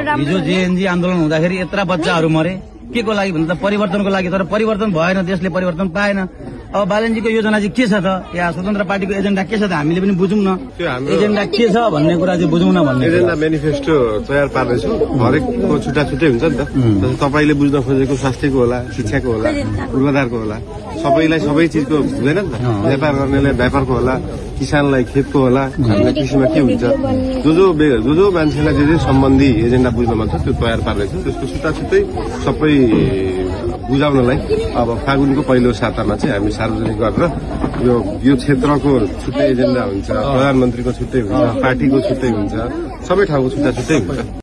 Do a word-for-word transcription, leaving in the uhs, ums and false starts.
हिजो जेएनजी आन्दोलन हुँदाखेरि यत्रा बच्चाहरू मरे के को लागि भन्दा परिवर्तनको लागि, तर परिवर्तन भएन, देशले परिवर्तन पाएन। अब बालनजीको योजना चाहिँ के छ त, या स्वतन्त्र पार्टीको एजेन्डा के छ त हामीले पनि बुझौँ न, एजेन्डा के छ भन्ने कुरा चाहिँ बुझौँ न भन्ने। एजेन्डा मेनिफेस्टो तयार पार्दैछु, हरेकको छुट्टा छुट्टै हुन्छ नि त। जस्तै तपाईँले बुझ्न खोजेको स्वास्थ्यको होला, शिक्षाको होला, पूर्वाधारको होला, सबैलाई सबै चिजको हुँदैन नि त। व्यापार गर्नेलाई व्यापारको होला, किसानलाई खेतको होला, हामीलाई कृषिमा के हुन्छ, जो जो जो जो मान्छेलाई जे जे सम्बन्धी एजेन्डा बुझ्न मन छ त्यो तयार पार्दैछु। त्यसको छुट्टा छुट्टै सबै बुझाउनलाई अब फागुनको पहिलो सातामा चाहिँ हामी सार्वजनिक गरेर यो यो क्षेत्रको छुट्टै एजेन्डा हुन्छ, प्रधानमन्त्रीको छुट्टै हुन्छ, पार्टीको छुट्टै हुन्छ, सबै ठाउँको छुट्टा छुट्टै हुन्छ।